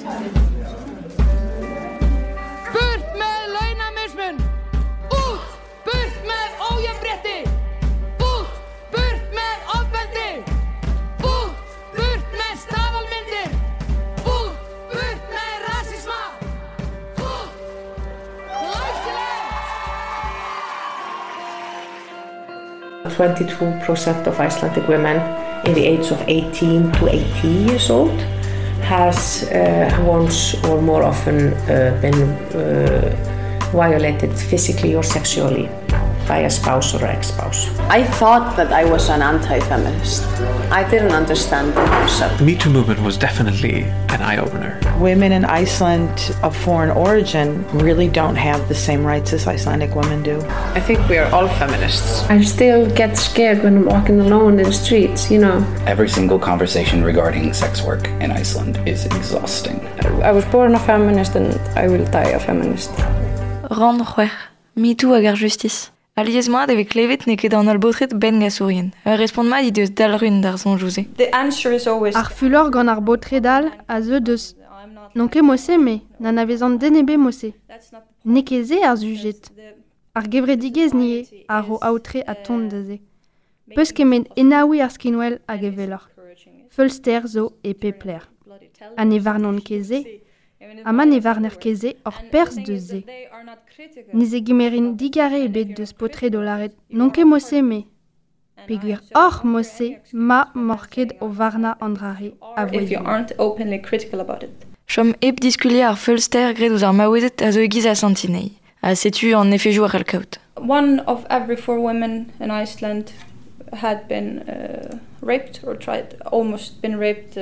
Burt með launamismun! Út! Burt með ójafnrétti! Út! Burt með ofbeldi! Út! Burt með staðalmyndir! Út! Burt með rasisma! Út! Glæsilegt! 22% of Icelandic women in the age of 18 to 80 years old has once or more often been violated physically or sexually by a spouse or ex-spouse. I thought that I was an anti-feminist. I didn't understand the concept. The Me Too movement was definitely an eye-opener. Women in Iceland of foreign origin really don't have the same rights as Icelandic women do. I think we are all feminists. I still get scared when I'm walking alone in the streets, you know. Every single conversation regarding sex work in Iceland is exhausting. I was born a feminist and I will die a feminist. Rand c'hwer, Me Too hag ar justice. Aliez-moa deve klevet ne ket an albotret ben gasourien. Respond ma di deus dalrun d'ar zonjouze. The answer is always... Ar fulor gant ar botredal a zeu deus... Non ket mosse me, nan avezan denebe mosse. Ne keze ar zujet. Ar gevredigez nie ar o aotre a tont deze. Peus kemet enaoui ar skinwell hag evelor. Fulster zo e pepler. A ne varnon keze... Ama ne varner keze or pers deus ze. Niz e gimerin digare ebet deus potre dolaret non ket mosse me. Peguer or mosse ma morket o varna andrare a voedin. If you aren't openly critical about it. Chom ep diskulier ar feulster gret ouz ar maouezet a zo egiz a santinei. A setu an efejoù ar elkaout. 1 of every 4 women in Iceland had been raped or almost been raped.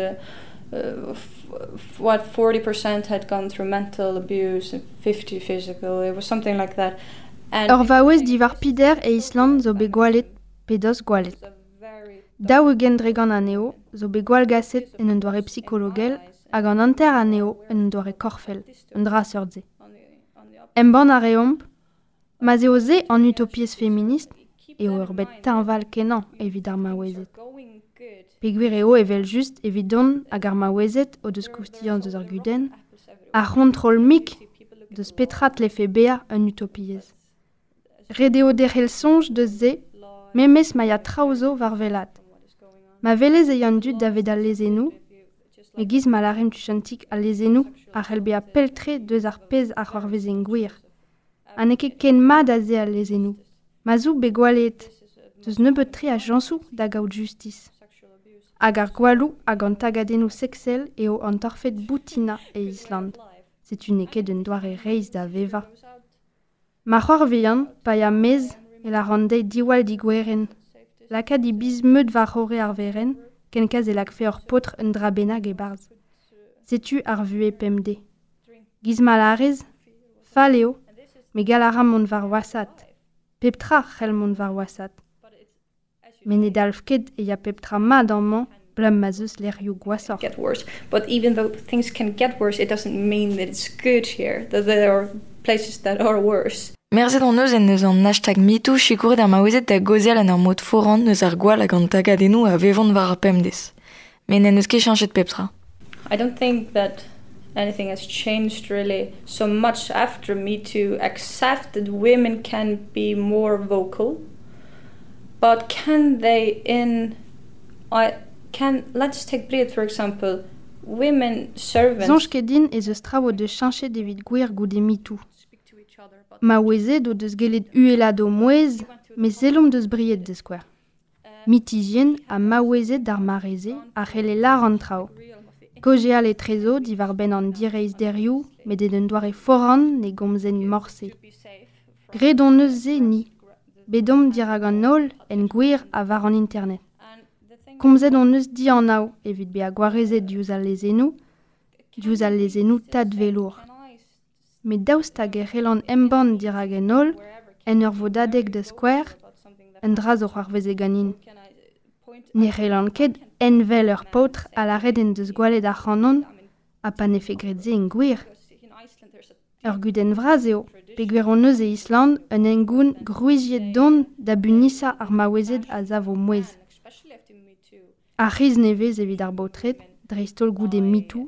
40% had gone through mental abuse and 50 physical. It was something like that. Ur vaouez divar pider e Island zo be gwalet pedos gwalet. Daou eugen dregan aneo zo be gwal gaset en un doare psychologel hag an anter aneo en un doare korfel, un dra seurdze. Emban a reomp, ma zeo ze an utopiez feminist eo ur bet tañval kenan evit ar maouezet. Peguer eo evel just evidon hag ar maouezet o deus koustian deus ar guden, a rontrol mik deus petrat lefe bea un utopiez. Redeo derrel sonj deus ze, memes maia traozo var velat. Ma velez eian dud da vedal lezenou, me giz malarem tuchantik a lezenou ar helbea peltre deus ar pez ar c'hoarvezen gwir. An eke ken ma da ze a lezenou. Ma zou be gwalet, deus nebeut tre a jansou da gaout justice. Hag ar gwalou hag an tagadennou sexel eo an torfet boutina e Island. Setu neket d'un doare reiz da veva. Ma c'hoarvean, paia mez, e la randei diwal di gweren. Laka di biz meud var hore ar veren, ken kaz e lak fe ur potre un dra benag e barz. Setu ar vue pemde. Giz malarez, faleo, me galara mont var wasat. Peptra c'hell mont var wasat. Men e dalfket e ya peptra ma damman, blam ma zeus lerioù gwasor. Get worse. But even though things can get worse, it doesn't mean that it's good here, that there are places that are worse. Merzet an eus en eus an hashtag MeToo chikouret ar maouezet da gozial an ar mod foran neus ar gwal hag an tagadennou a vevont var ar pemdez. Men en eus ket chanchet peptra. I don't think that anything has changed really so much after MeToo, except that women can be more vocal. But can they let's take Brid, for example, women servants... Zonj ket din ez eus traoù de chanchet evit gwir goude MeToo. Ma ouezet o deus gelet uelado mouez, me zelom deus briet deus skwer. Mitigien a ma ouezet d'ar mareze a c'helle lar an trao. Kojeal e trezo divar ben an direiz derioù, met den doare foran ne gomzen morse. Gredon eus ze ni. Bedom dirag an nol en gwir a var an internet. Komzet on eus di an nao evit be a gwarezet diouz al lezenou tad velour. Met daoustag e c'hellan emban dirag en nol en ur vodadeg de skwer en draz o c'hoarveze ganin. Ne c'hellan ket envel ur potre a la reden deus gwalet ar c'hanon a pa ne fe gredze en gwir. Ur guden vraz eo, peguer on eus e Island un engoun gruiziet don da bunisa ar maouezet a zavo mouez. A riz nevez evit ar botret, dreistol goude MeToo,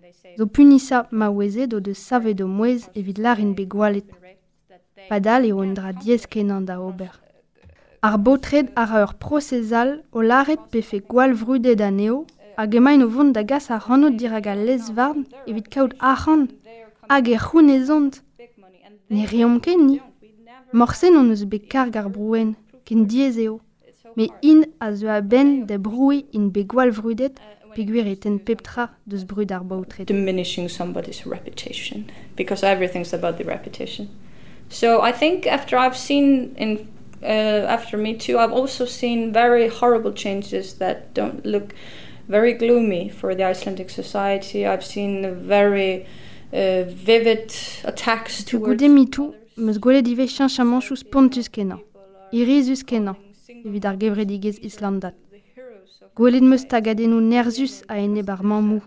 Zo punisa ma wezet o deus savet o mouez evit larin be gwalet. Padal eo un dra 10 kenan da ober. Ar botred ar ur procesal o laret pefe gwal vrudet aneo hag emaint o vont da gas ar ranot dirag a les varn evit kaout arran hag e c'hounezont. Ne reom ken ni. Morsen on eus bet karg ar brouen, ken diez eo. Me in a zeu a ben de broui in be gwal vrudet peguer eten peptra deus brud ar botred. Diminishing somebody's reputation, because everything's about the repetition. So I think after I've seen after Me Too, I've also seen very horrible changes that don't look very gloomy for the Icelandic society. I've seen very vivid attacks Tu towards goude Me Too, meus gwelet ive cheñchamanchoù pontus kenan. Irizus kenan, evit ar gevredigez Islandat. Gwelet meus tagadennou nerzus a ene bar mamou.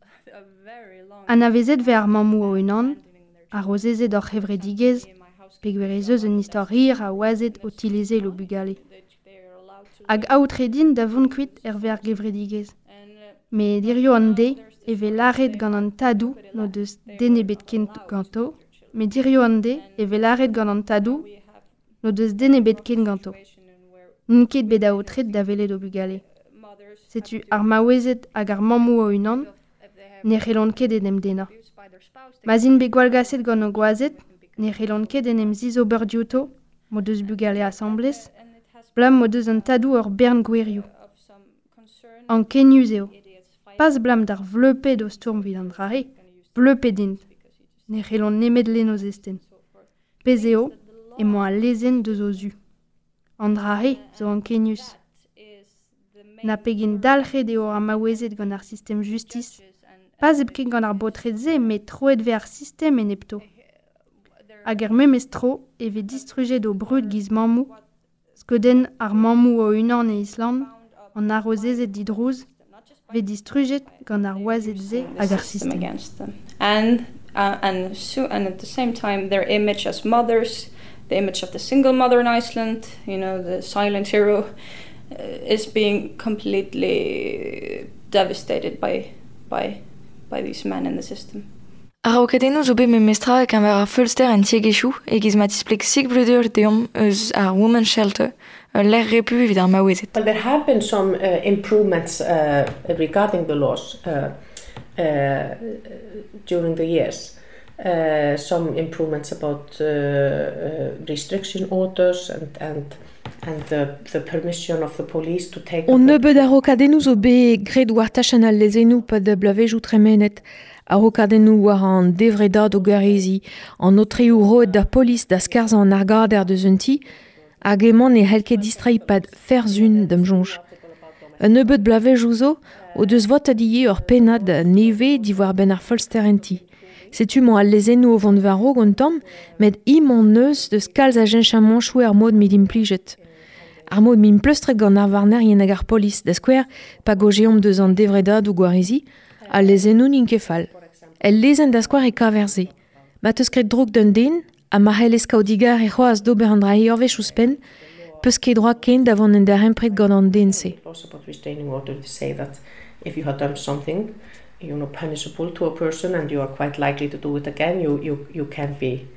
Anavezet ve ar mamou o unan, a rozezet ur c'hevredigez, peguerezeuz un istorier a oazet o tileze lo bugale. Hag aoutredin da vont kuit ve ar gevredigez. Me dirio an de, eve laret gant an tadou no deus denebet ken ganto, me dirio an de, eve laret gant an tadou no deus denebet ken ganto. N'ket bet aoutred da velet o bugale. Setu ar maouezet hag ar mamou o unan, ne c'helon ket enem dena. Mazin be gwalgaset gant o goazet, ne c'helon ket enem ziz ober dioto, mo deus bugale assemblez, blam mo deus an tadou ur bern gwerioù. An kenius eo. Pas blam d'ar vleuped o stourm vid an drare, vleuped int. Ne c'helon nemet len o zesten. Pez eo, e mo a lezen deus o zu. An drare zo an kenius. Na pegin dalc'het eo ar maouezet gant ar sistem justice. Pas eb ket gant ar botred ze, met troet ve ar sistem en epto. Hag er memez tro eve distrujet o brud giz mamou, skeudenn ar mamou o unan e Island, an arrozezet didrouz, ve distrujet gant ar oazet ze hag ar sistem. And at the same time, their image as mothers, the image of the single mother in Iceland, the silent hero, is being completely devastated by these men in the system. Araokadennou zo bet me mestra ek an ver ar Fulster en tiegechou e giz mat isplek sig bludur deom eus ar women's shelter l'er repu evit ar maouezet. Well, there have been some improvements regarding the laws during the years. Some improvements about restriction orders and the permission of the police to take... On ne bet araokadennou zo bet gret war tachan al lezenou pa da blavejout tremenet. Araokadennou war an devredad o garezi, an otreoù roet da polis da skarz an argader deus un ti, hag emañ ne helke distrai pad ferzun d'am jonj. Un nebeut blavejoù zo, o deus vot adiye ur penad neve diwar ben ar Fulster en ti. Setu mo al lezenou o vant varo gontam, met imon neus deus kalz a jenchamanchou ar mod mid implijet. Ar mod min pleustret gant ar varner yen hag ar polis, da skwer pa gojeom deus an devredad o garezi, al lezenou ninke fall. El lezen da skouar e kaverze. Mat eus kret droug d'un den, a ma c'hell eskaodigar e c'hoaz d'ober an dra eurvech ouzpen, peus ket droag ken davon en der empret gant an den se. About restraining order to say that if you have done something, punishable to a person and you are quite likely to do it again, you can be,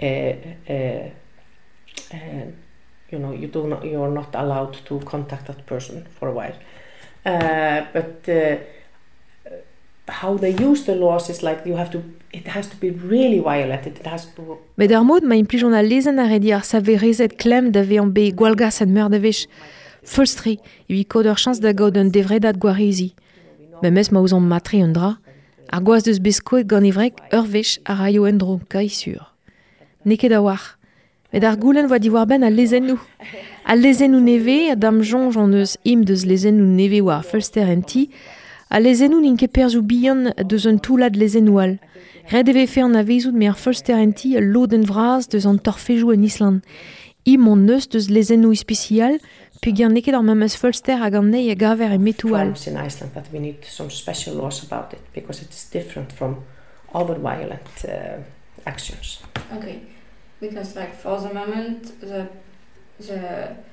you are not allowed to contact that person for a while. But how they use the laws is like it has to be really violated. It has to... Met ar mod ma implijon a lezen a redi ar saverezet klem da ve an be gwalgas ad meur da vech. Fulstri, evit kod ur chans da gaud un devredat gwarezi. Mes ma ouzan matre un dra, ar gwaz deus beskoet gant evrek ur vech a raio en dro kai sur. Neket a war. Met ar goulen voa diwar ben a lezen nou. A lezen nou neve, a dam jonj an eus im deus lezen nou neve war Fulster en ti, a lezenou n'inke perzou bihan deus un toulad lezenoual. Red eve fe an avezout me ar Fulster en ti loden vraz deus an torfejou en Island. Imon neus deus lezenou ispecial, pe gant neket ar memes Fulster hag an nei a gaver e metoual. In Iceland that we need some special laws about it because it is different from other violent actions. Okay, because for the moment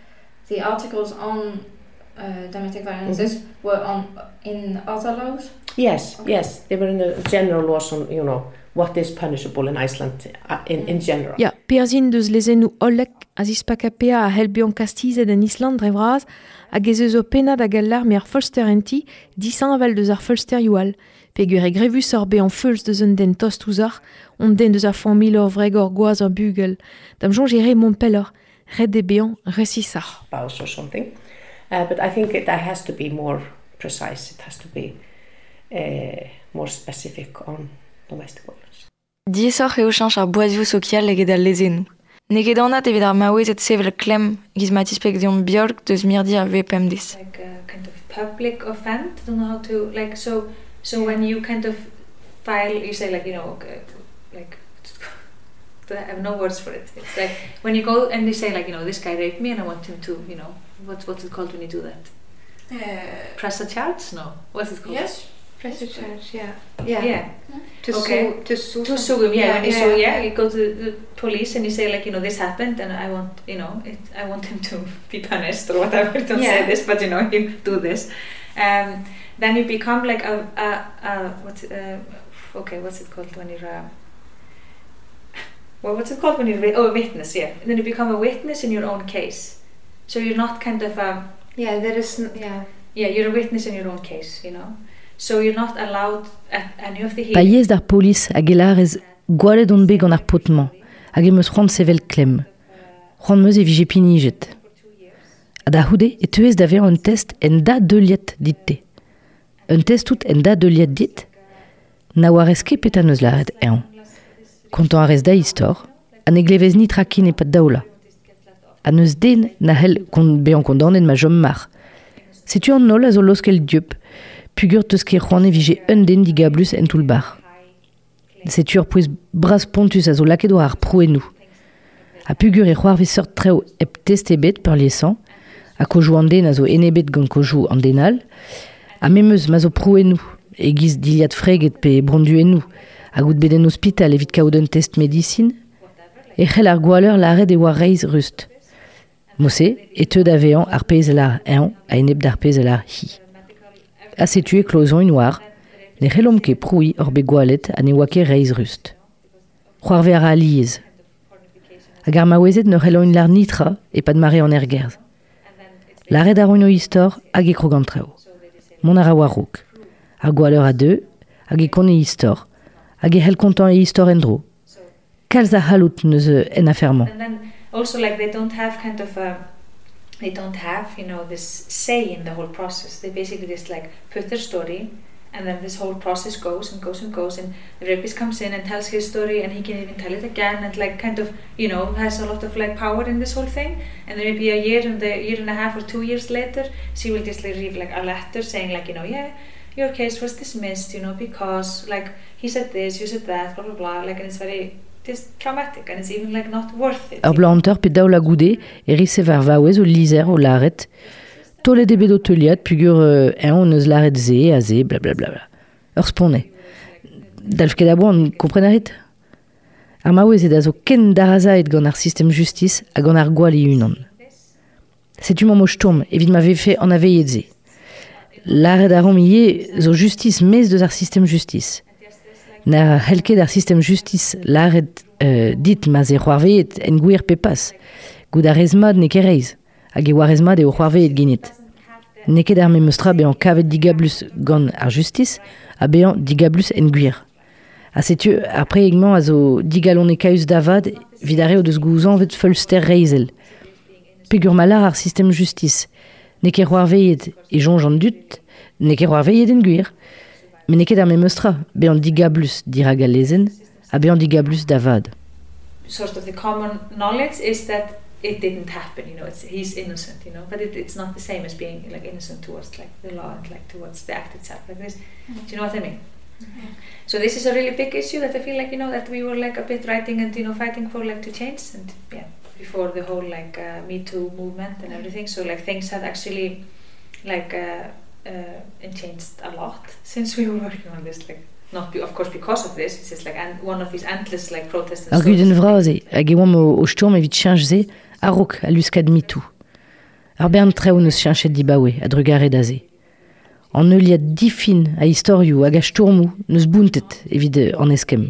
the articles on domestic violence were in other laws? Yes, yes. They were in the general laws on, what is punishable in Iceland in general. Ja, perzin deus lezennoù ollek a zispakapea a helbion kastizet en Island drevraz hag ez eus o penad a gallar me ar folster enti disan aval deus ar folster youal. Pegur e grevus ar bean feulz deus un den tost ouzar, on den deus ar famil or vreg or goaz ar bugel. Dam jonge re mon pelor, red e bean resisar. Spouse or something. But I think that has to be more precise. It has to be more specific on domestic violence. Diesor eo chanch ar boazioù sokial eget al lezenou. Neget anat evit ar maouezet sevel klem gizmatispek dion bjork deus mirdi ar VPMDs. Like a kind of public offense, I don't know how to, like, so when you kind of file, you say like, like, I have no words for it. It's like, when you go and they say like, this guy raped me and I want him to, what's it called when you do that? Press a charge? No. What's it called? Yes. Press a charge, yeah. Yeah. To sue him, yeah. You go to the police and you say like, this happened and I want, I want him to be punished or whatever. Don't say this, but you do this. Then you become like what's it called when you're what's it called when you're a witness, yeah. And then you become a witness in your own case. So you're not kind of you're a witness in your own case, So you're not allowed at any of the hearings. Paiez d'ar polis hag elarez gwalet on be gant ar potman hag emeus c'hoant sevel klem. C'hoant meus e vije pinijet. Ad ar houde e teuez da ver un test en da deuliet dit te. Un test tout en da deuliet dit na warez ket pet an eus laret ean. Kontant a rez da istor, an eglevez ni trakin e pat daola. An eus den na hel kont bean kondanet ma jom mar. Setu an nol a zo loskel dieup, pugur teus ket c'hoant e vije un den digablus en tout le bar. Setu ur pouez bras pontus a zo laket war ar prouenou. A pugur e c'hoar vez seurt treo ep test ebet per liesan, a kojou an den a zo enebet gant kojou an denal, a memeus ma zo prouenou, e giz diliad freget pe bronduenou, a gout bet en hospital evit kaout un test medicine, e c'hell ar gwaleur laret e war reiz rust. Mosse, e teud avean ar pez lar ean a eneb d'ar pez lar hi. A setu e klozon war, ne c'hellom ket proui ur be gwalet a ne oa ket reiz rust. C'hoarve ar a liez. Hag ar maouezet ne c'hellon lar nitra e pad mare an ergerz. Laret ar oino istor hag e krogant treo. Mon ar a war rouk. Ar gwaleur a deux, hag e kon e istor, hag e c'hell kontant e istor en dro. Kalz a halout neus en aferman. And then also like they don't have this say in the whole process. They basically just like put their story and then this whole process goes and goes and goes and the rapist comes in and tells his story and he can even tell it again and like kind of, has a lot of like power in this whole thing. And then maybe a year and a half or 2 years later, she will just like read like a letter saying like, your case was dismissed, because like he said this, you said that, blah, blah, blah. Like, and it's very just traumatic and it's even like not worth it. Ar blaanteur pe daola goude e risse var vaouez o lizer o laret, tolet ebe do teuliad pugur ean eus laret ze, a ze, blablabla. Ur spone. Dalf ket abo an komprenarit? Ar maouez ed a zo ken darazaet gant ar sistem justice a gant ar gwal e unan. Setu ma moch tourm, evit ma vefe an aveiet ze. Laret a rom ie zo justice mez deus ar sistem justice. Na helket ar sistem justice laret dit ma ze c'hoarveet en gwir pe pas. Gout ar ezmad ne ket reiz, hag e war ezmad eo c'hoarveet genet. Ne ket ar memeustra bean kavet digablus gant ar justice, a bean digablus en gwir. A setu, apre egman a zo digalon e kaus davad, vidare o deus gouzan vet feulster reizel. Pegur malar ar sistem justice, ne ket c'hoarveet e jonj an dut, ne ket c'hoarveet en gwir. Men ne ket ar memeustra, bean digablus dirag a lezen, a bean digablus davad. Sort of the common knowledge is that it didn't happen, he's innocent, but it's not the same as being like innocent towards like the law and like towards the act itself like this. Do you know what I mean? So this is a really big issue that I feel like, that we were like a bit writing and, fighting for like to change and before the whole like Me Too movement and everything. So like things had actually like changed a lot since we were working on this, like not of course because of this, it's just like one of these endless like protests and ar guden vraze, hag e oam o sturm evit chanj ze, a rok a luskad Me Too. Ar bern treo neus chanchet dibaoe, a drugaret a ze. An euliad difin a historiou hag a stourmou neus buntet evit an eskem.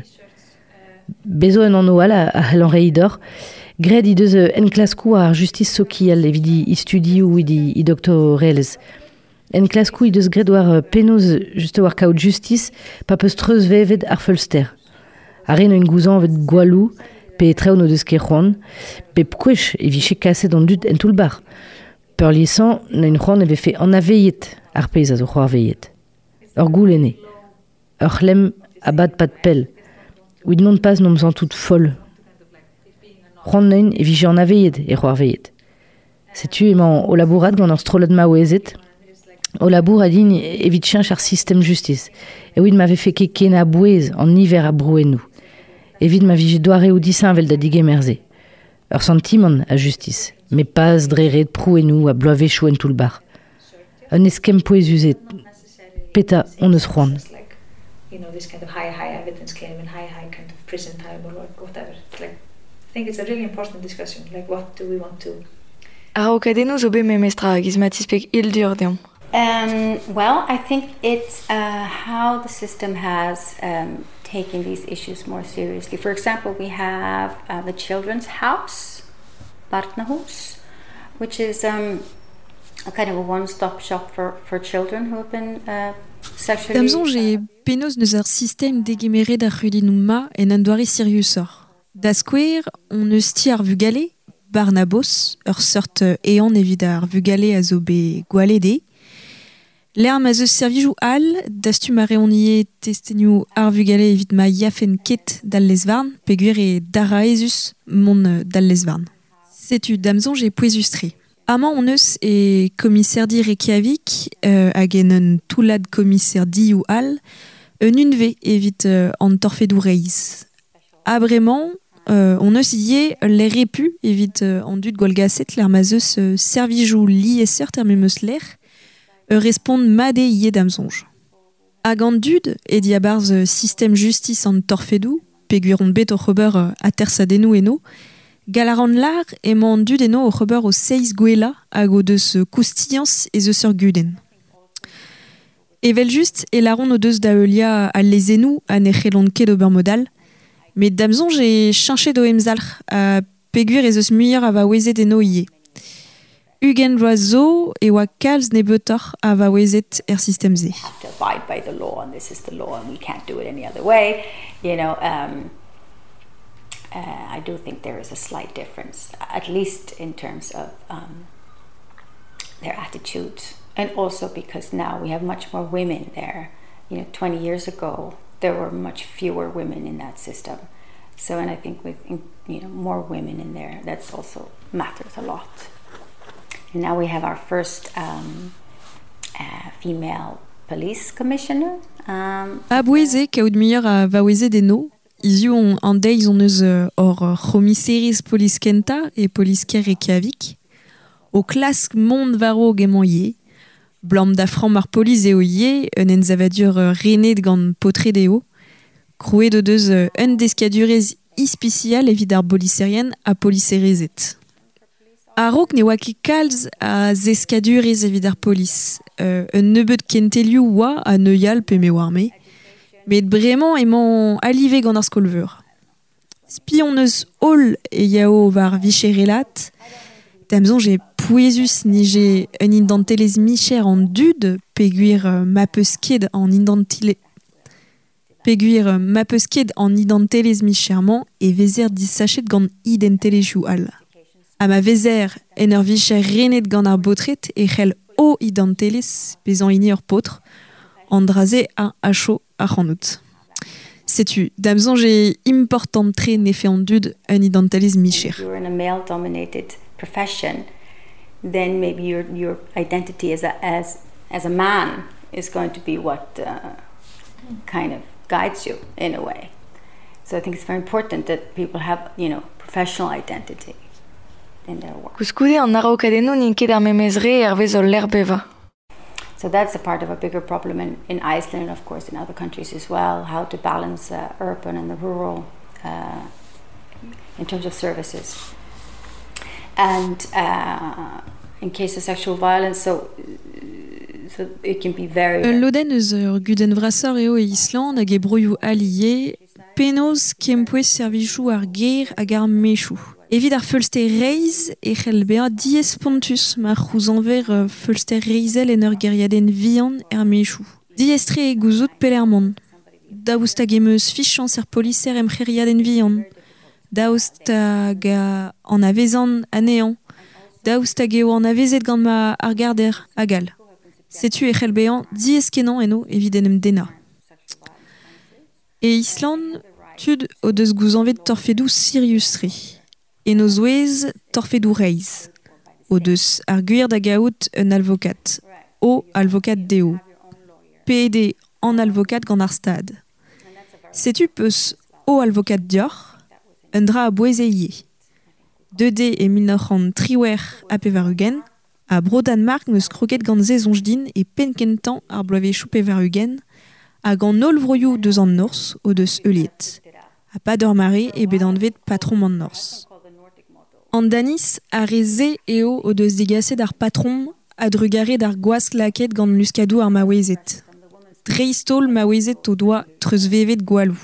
Bezo en an oal a hel an reidor, gred i deus en klaskou ar justice sokiel evit i studioù i doktorelez. En klaskou i deus gred war penoz juste war kaout justice pa peus treuz vevet ar feulster. Arren un gouzan vet gwalou, pe treo no deus ket c'hoant, pe pkwech e viche kaset an dud en tout bar. Peur liesan, na un c'hoant eve fe an aveiet ar peiz a zo c'hoar veiet. Ur goulene, ur lem abad pat pel, ouid non pas nom zan tout foll. C'hoant neun e viche an aveiet e c'hoar veiet. Setu emañ o labourat gant ur strolad ma oezet, o labour a din evit chench ar système justice. E ouid m'ave fe ket ken a bouez an niver a brouennou. Evit ma vije doare ou disin vel da dige merze. Ur sentiment a justice, me pas dreret prouennou a bloavechou en tout le bar. Un eskem poezuzet, peta on eus c'hoant. You know, this kind of high evidence claim and high kind of prison time or whatever. Like, I think it's a really important discussion. Like, what do we want to... Araukadenu zo be me mestra gizmatispek ildur deom. Well, I think it's how the system has taken these issues more seriously. For example, we have the Children's House, Barnahus, which is a kind of a one-stop shop for children who have been sexually... Damzonj e penaos neus ar system degemeret ar c'hudinou ma en an doare siriusor. Da skouer, on eus ti ar vugale, Barnabos, ur sort ean evit ar vugale a zo be gwalede. L'er ma zeus servijou al, dastu ma reonie testenioù ar vugale evit ma yafen ket dal lezvarn, peguer e dara ezus mon dal lezvarn. Setu damzonj e poezustre. Amañ on eus e komiser di Reykjavik, hag en un toulad komiser di ou al, un unve evit an torfedou reiz. Abremañ, on eus ie l'er repu evit an dud gwalgaset l'er ma zeus servijou li esert er memeus l'er, respond made ie damzonj. Hag an dud, e diabarz système justice an torfedou, pegueron bet o c'hober a tersadennou eno, galaran lar emañ an dud eno o c'hober o seiz gwela hag o deus koustians e zeus ur guden. Evel just e laron o deus da eulia al lezenou a ne c'helon ket ober modal, met damzonj e chanchet o emzalc'h a peguer e zeus muier a va ouezet eno ie. Ugen roazo e oa kalz ne betor a va ouezet er system ze. To abide by the law, and this is the law, and we can't do it any other way. You know, I do think there is a slight difference, at least in terms of their attitudes, and also because now we have much more women there. You know, 20 years ago, there were much fewer women in that system. So, and I think with more women in there, that's also matters a lot. And now we have our first female police commissioner. A boueze kaout mier a va ouezet eno, izu an deiz on eus or c'homiseriz police kenta e police ker Reykjavik. O klask mont varo gemañ ie, blam da fram ar police eo ie, un enzavadur renet gant potred eo, krouet o deus un deskadurez ispicial evit ar boliserien a poliserezet. A rok ne oa ket kalz a zeskadurez evit ar polis. Un nebeut kentelioù oa a neuial pe me warme. Met bremañ emañ alive gant ar skolveur. Spion eus hol e yao var vicherelat, damzonj e pouezus nije un idantelez micher an dud, peguir ma peus ket an idantelez micherman e vezer disachet gant identelezioù al. A ma vezer en ur vicher renet gant ar botret e c'hell o idantelez bezan ini ur potr, an draze a acho a c'hanout. Setu, damzonj e important tre nefe an dud un idantelez micher. If you're in a male-dominated profession, then maybe your identity as a man is going to be what kind of guides you in a way. So I think it's very important that people have, professional identity in their work. Kouskude an araukadeno nin ket ar memezre ervezol l'er beva. So that's a part of a bigger problem in Iceland, and of course in other countries as well, how to balance urban and the rural in terms of services. And in case of sexual violence, so So it can be very... Loden eus guden vrasor eo e Island hag e broioù alié, penaos kempouez servijou ar ger hag ar mechou. Evit ar feulster reiz e c'hell bezañ 10 pontus ma c'houzanver feulster reizel en ur geriadenn vihan er mechou. 10 tre e gouzout pelermont. Daoust hag emeus fichans er poliser em c'heriadenn vihan. Daoust hag an avezan anean. Daoust hag eo an avezet gant ma ar garder agal. Setu e c'hell bezañ 10 kenan eno evit en em dena. E Island, tud o deus gouzanvet torfedou Sirius tre. En o zouez torfedou reiz. O deus ar gwir da gaout un alvokat. O alvokat deo. PED an alvokat gant ar stad. Setu peus o alvokat dior, un dra a boezeie. 2D e 1903 a pevarugen, a bro Danmark neus kroket gant zezonj din e penkentan ar bloavechou pevarugen, a gant nol vroioù deus an nors o deus euliet. A pa d'ur mare e bedanvet patron an nors. An danis a reze eo o deus degaset ar patron a drugare d'ar goask laket gant luskadou ar maouezet. Dreistol maouezet o doa treus vevet gwalou.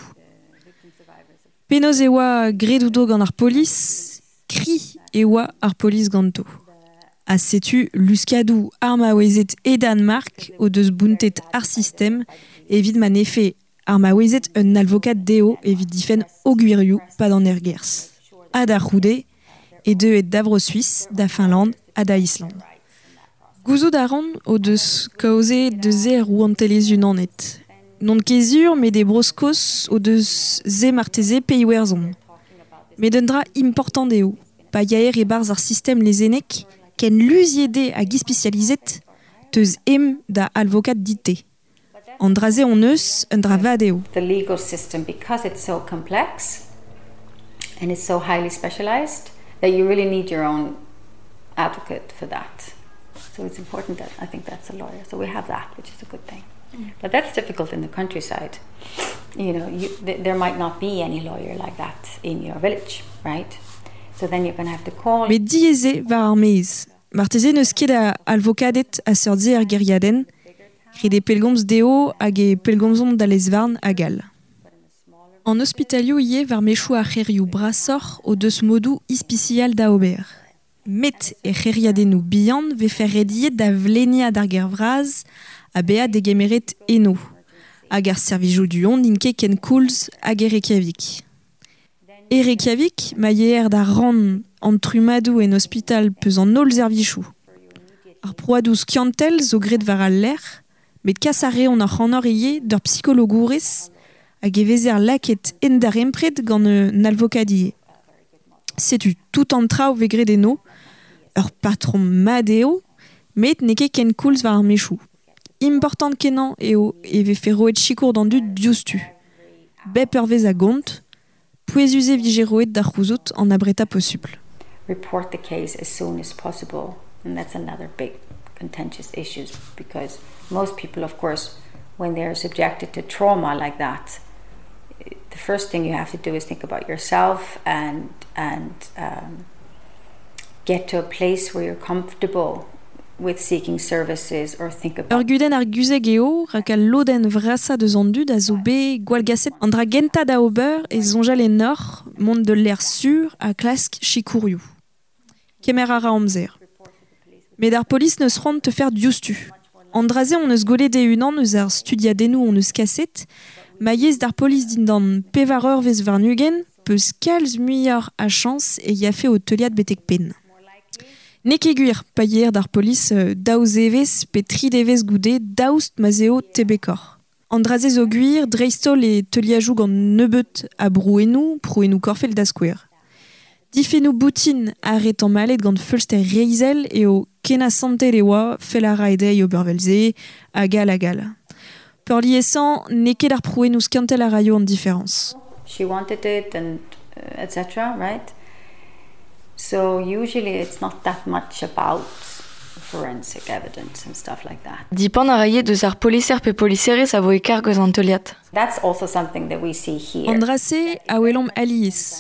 Penoz eoa gredoudo gant ar polis, kri eoa ar polis ganto. A setu luskadou ar maouezet e Danmark o deus bountet ar sistem evit man efe ar maouezet un alvokat deo evit difen o gwirioù pa d'an er gers. A da c'houde e et davro Suisse, da Finlande, a da Island. Gouzout a ran o deus kaoze deus e rou an telez unanet. Non kezur, met de broskos o deus ze marteze peiwerzon. Met un dra important deo, pa yaer e barz ar sistem lezenek, ken luziede a gispecializet, teus em da alvokat dite. An draze on eus, un dra va deo. The legal system, because it's so complex and it's so highly specialized, that you really need your own advocate for that. So it's important that I think that's a lawyer. So we have that, which is a good thing. But that's difficult in the countryside. You know, there might not be any lawyer like that in your village, right? So then you're going to have to call... Mais dieze var ar meiz. Marteze neus ket a alvokadet a seurdze ar geriaden, krede pelgomz deo hag e pelgomzon da lezvarn agal. An hospitalioù ie var mechou a c'herioù brasor o deus modou ispicial da ober. Met e c'heriadennoù bihan ve fer rediet da vlenia d'ar ger vraz a bea degemeret eno, hag ar servijou duon n'inke ken koulz hag e Reykjavik. E Reykjavik ma yeer da ran an trumadou en hospital peus an nol servichou. Ar proadoù skiantel zo gret var al ler, met kasare on ar c'hanor ie d'ur psychologourez hag e vezer laket en dar empred gant un alvokadie. Setu tout an traoù ve gret eno, ur patron madeo, met neke ken koulz var ar mechou. Important kenan eo e ve fe roet chikour d'an dud diouztu. Bep ur vez a gont, pouezuze vije roet d'ar c'houzout an abreta possible. Report the case as soon as possible. And that's another big contentious issue because most people, of course, when they're subjected to trauma like that, the first thing you have to do is think about yourself and get to a place where you're comfortable with seeking services or think about... Ur guden ar guzeg eo, rak al loden vrasa deus an dud a zo be gwalgaset an dra genta da ober e zonjal en nor mont de l'air sur a klask chikourioù. Kemer ara amzer. Met ar polis neus ront te fer diouztu. An draze on eus gole de unan eus ar studiadennoù on eus kaset, ma yez d'ar polis din dan pevareur vez varnugen, peus kalz muioc'h a chans e yafe o teuliad betek pen. Neke gwir pa yer d'ar polis daouz evez pe trid evez goude daoust mazeo tebekor. An draze zo gwir dreistol e teuliajoù gant nebeut a brouenou korfel da skouer. Difennou boutin a retan malet gant feulster reizel eo kena santel eoa fel a raedei obervelze agal. Peur liesan neke d'ar prouenou skantel a raio an diference. She wanted it and etc., right? So usually it's not that much about forensic evidence and stuff like that. Dipan a raie deus ar poliser pe poliserez a vo e kargoz an teuliad. That's also something that we see here. An draze a welom aliez.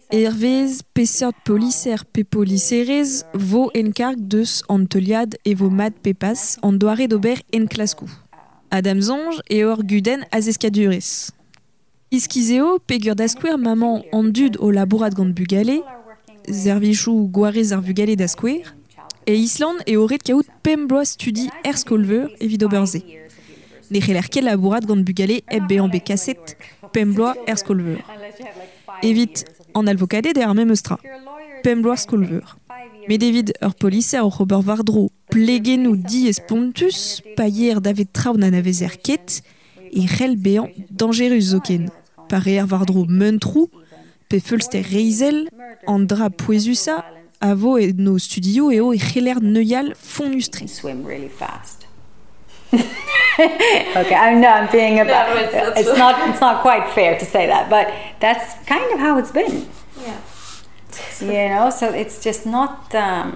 Hervez, peseurt policer pe policerez, vo enkarg deus an teuliad e vo mat pepas an doare d'ober en klaskou. Adam Zonge e ur guden az eskadurez. Iskizeo pegur d'askouer maman an dud o labourat gant bugale, zervichou gwarez ar vugale d'askouer, e Island e oret kaout pembloa studi erskolveur evit oberze. Ne c'heller ket labourat gant bugale eb bean be kaset pembloa erskolveur. Evit an alvokade de ar memeustra, pembloa skolveur. Met evit ur policer o c'hober vardro plegenou diez pontus, paier davet traoù nan avezer ket, e c'hell bean dangerus zoken. Pareer vardro mentrou, pe feulster reizel, an dra poezusa, avo e no studio eo e c'heller neuial fonustri. Swim really fast. Okay, I know I'm being it's not quite fair to say that, but that's kind of how it's been. Yeah. You know, so it's just not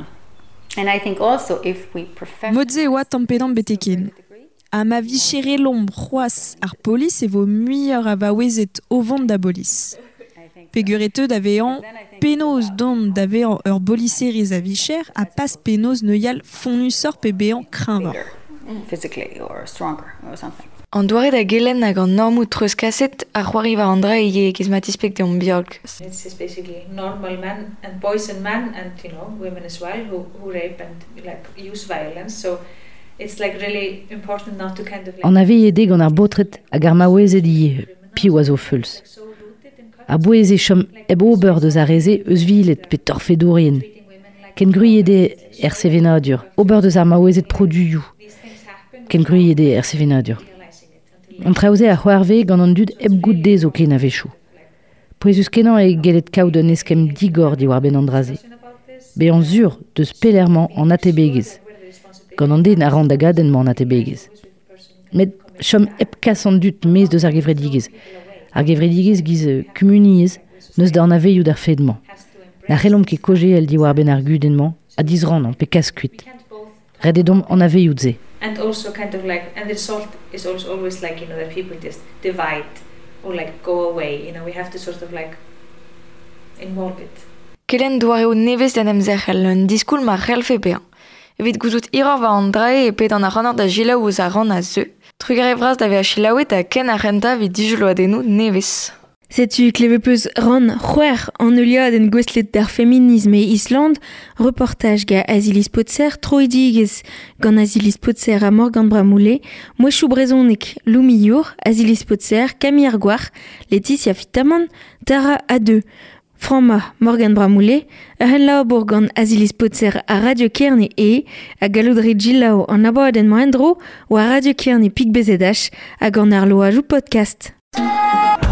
and I think also if we Modze oa tampedam beteken. A ma vichere l'ombre c'hoaz ar polis e vo muier a vaouezet o vont da bolis. Pegureteux d'avean, penaos don d'avean ur boliserez a vicher a pas penaos neuial fonusor pe bean crinvar. Physically or stronger or something. An doare da gelen hag an normou treus kaset ar c'hoari war andra ege kez matispek de an biolk. It's basically normal men and boys and men and women as well who rape and like use violence. So it's like really important not to kind of like... An aveiede gant ar botret hag ar maouezet ie pi oazo feuls. A boeze chom eb ober deus a reze eus vilet pe torfedorien. Ken gruyede sevenadur, ober deus ar maouezet produioù. Ken gruyede sevenadur. An traoze a c'hoarve gant an dud eb gout dez o ken a vechou. Poezus kenan e gelet kaout un eskem digor di war ben an draze. Be an zur deus pelerman an atebegez. Gant an den a ran da gadenman atebegez. Met chom eb kas an dud mez deus ar gevredigez. Ar gevredigez giz kumuniez neus da an aveioù d'ar fedman. Na c'hellom ket koje el di war ben ar gudenman a dizran an pe kas kuit. Rededom an aveioù ze. And also kind of like, and the result is also always like, that people just divide or like go away. We have to sort of like involve it. Kelen doareo nevez den emzerchel un diskoul ma c'hell fe bean. Evit gouzout iror va an drae e pet an arranor da jilaou ouz a ran a zeu. Trugar evraz da ve a chilaouet a ken a renta vid dijulo adenou nevez. Setu klevepeus ran c'hwer an euliad en gwestlet d'ar feminisme e Island, reportage ga Azilis Potser troidigez gant Azilis Potser a Morgan Bramoulet, mouechou brezonek Loumi Your, Azilis Potser, Camille Arguar, Laetitia Fitaman, Tara A2, Franma Morgan Bramoulet, ehen laour gant Azilis Potser a Radio Kerne a galoudri Gilao an abadenn moendro ou a Radio Kerne pik bezedach a gant ar loajou podcast.